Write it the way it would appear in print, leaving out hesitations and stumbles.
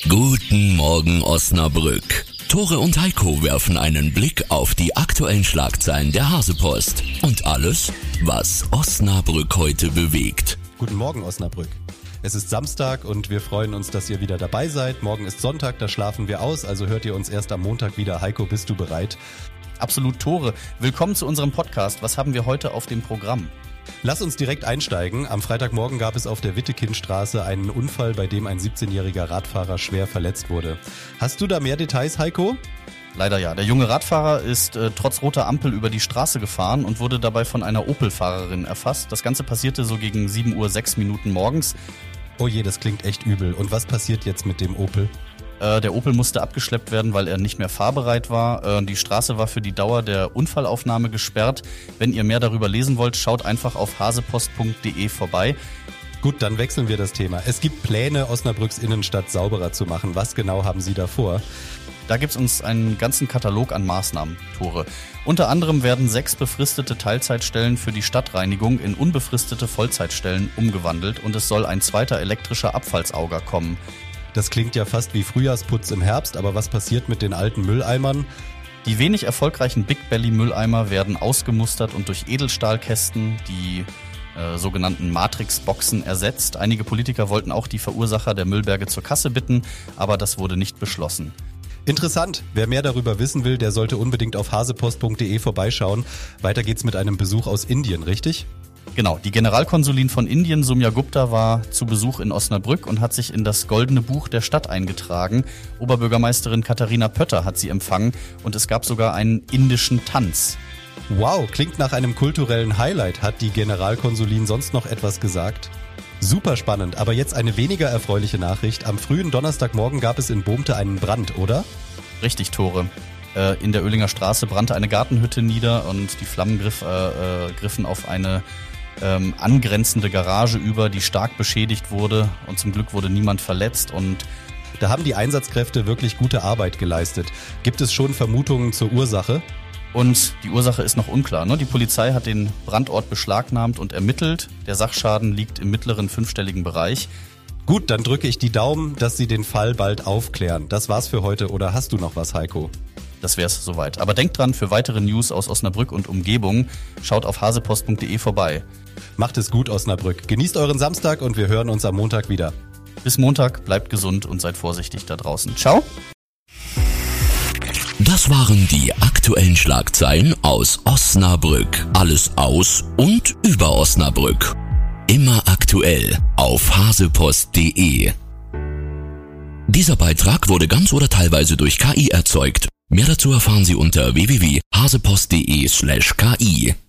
Guten Morgen Osnabrück. Tore und Heiko werfen einen Blick auf die aktuellen Schlagzeilen der Hasepost und alles, was Osnabrück heute bewegt. Guten Morgen Osnabrück. Es ist Samstag und wir freuen uns, dass ihr wieder dabei seid. Morgen ist Sonntag, da schlafen wir aus, also hört ihr uns erst am Montag wieder. Heiko, bist du bereit? Absolut, Tore. Willkommen zu unserem Podcast. Was haben wir heute auf dem Programm? Lass uns direkt einsteigen. Am Freitagmorgen gab es auf der Wittekindstraße einen Unfall, bei dem ein 17-jähriger Radfahrer schwer verletzt wurde. Hast du da mehr Details, Heiko? Leider ja. Der junge Radfahrer ist trotz roter Ampel über die Straße gefahren und wurde dabei von einer Opel-Fahrerin erfasst. Das Ganze passierte so gegen 7:06 Uhr morgens. Oh je, das klingt echt übel. Und was passiert jetzt mit dem Opel? Der Opel musste abgeschleppt werden, weil er nicht mehr fahrbereit war. Die Straße war für die Dauer der Unfallaufnahme gesperrt. Wenn ihr mehr darüber lesen wollt, schaut einfach auf hasepost.de vorbei. Gut, dann wechseln wir das Thema. Es gibt Pläne, Osnabrücks Innenstadt sauberer zu machen. Was genau haben Sie da vor? Da gibt's uns einen ganzen Katalog an Maßnahmen, Tore. Unter anderem werden 6 befristete Teilzeitstellen für die Stadtreinigung in unbefristete Vollzeitstellen umgewandelt und es soll ein zweiter elektrischer Abfallsauger kommen. Das klingt ja fast wie Frühjahrsputz im Herbst, aber was passiert mit den alten Mülleimern? Die wenig erfolgreichen Big Belly Mülleimer werden ausgemustert und durch Edelstahlkästen, die sogenannten Matrix-Boxen, ersetzt. Einige Politiker wollten auch die Verursacher der Müllberge zur Kasse bitten, aber das wurde nicht beschlossen. Interessant. Wer mehr darüber wissen will, der sollte unbedingt auf hasepost.de vorbeischauen. Weiter geht's mit einem Besuch aus Indien, richtig? Genau, die Generalkonsulin von Indien, Soumya Gupta, war zu Besuch in Osnabrück und hat sich in das Goldene Buch der Stadt eingetragen. Oberbürgermeisterin Katharina Pötter hat sie empfangen und es gab sogar einen indischen Tanz. Wow, klingt nach einem kulturellen Highlight. Hat die Generalkonsulin sonst noch etwas gesagt? Super spannend, aber jetzt eine weniger erfreuliche Nachricht. Am frühen Donnerstagmorgen gab es in Bohmte einen Brand, oder? Richtig, Tore. In der Oehlinger Straße brannte eine Gartenhütte nieder und die Flammen griffen auf eine angrenzende Garage über, die stark beschädigt wurde und zum Glück wurde niemand verletzt und da haben die Einsatzkräfte wirklich gute Arbeit geleistet. Gibt es schon Vermutungen zur Ursache? Und die Ursache ist noch unklar. Die Polizei hat den Brandort beschlagnahmt und ermittelt. Der Sachschaden liegt im mittleren 5-stelligen Bereich. Gut, dann drücke ich die Daumen, dass Sie den Fall bald aufklären. Das war's für heute oder hast du noch was, Heiko? Das wär's soweit. Aber denkt dran, für weitere News aus Osnabrück und Umgebung, schaut auf hasepost.de vorbei. Macht es gut, Osnabrück. Genießt euren Samstag und wir hören uns am Montag wieder. Bis Montag, bleibt gesund und seid vorsichtig da draußen. Ciao! Das waren die aktuellen Schlagzeilen aus Osnabrück. Alles aus und über Osnabrück. Immer aktuell auf hasepost.de. Dieser Beitrag wurde ganz oder teilweise durch KI erzeugt. Mehr dazu erfahren Sie unter www.hasepost.de/ki.